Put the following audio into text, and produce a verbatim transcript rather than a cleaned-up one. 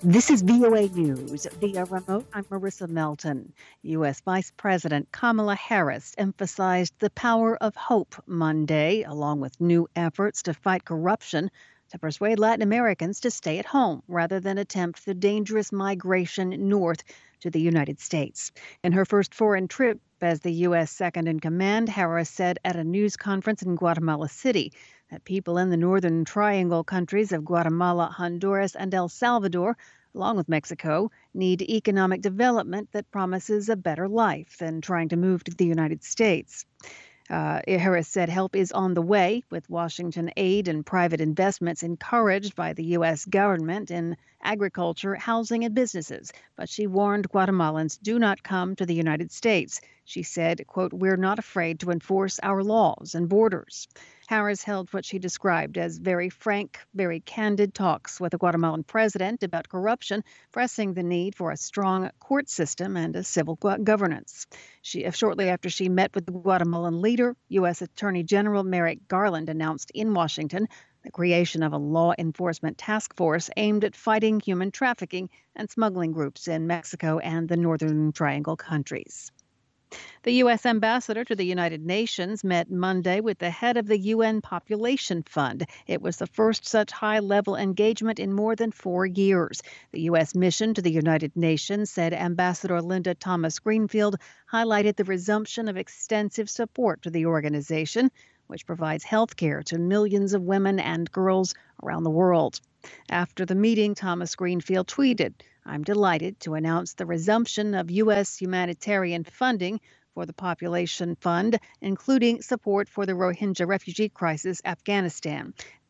This is V O A News. Via remote, I'm Marissa Melton. U S. Vice President Kamala Harris emphasized the power of hope Monday, along with new efforts to fight corruption, to persuade Latin Americans to stay at home rather than attempt the dangerous migration north to the United States. In her first foreign trip as the U S second in command, Harris said at a news conference in Guatemala City that people in the Northern Triangle countries of Guatemala, Honduras, and El Salvador, along with Mexico, need economic development that promises a better life than trying to move to the United States. Uh, Harris said help is on the way, with Washington aid and private investments encouraged by the U S government in agriculture, housing, and businesses. But she warned Guatemalans do not come to the United States. She said, quote, "We're not afraid to enforce our laws and borders." Harris held what she described as very frank, very candid talks with the Guatemalan president about corruption, pressing the need for a strong court system and a civil governance. She, shortly after she met with the Guatemalan leader, U S. Attorney General Merrick Garland announced in Washington the creation of a law enforcement task force aimed at fighting human trafficking and smuggling groups in Mexico and the Northern Triangle countries. The U S ambassador to the United Nations met Monday with the head of the U N Population Fund. It was the first such high-level engagement in more than four years. The U S mission to the United Nations, said Ambassador Linda Thomas-Greenfield, highlighted the resumption of extensive support to the organization, which provides health care to millions of women and girls around the world. After the meeting, Thomas-Greenfield tweeted, "I'm delighted to announce the resumption of U S humanitarian funding for the Population Fund, including support for the Rohingya refugee crisis, Afghanistan.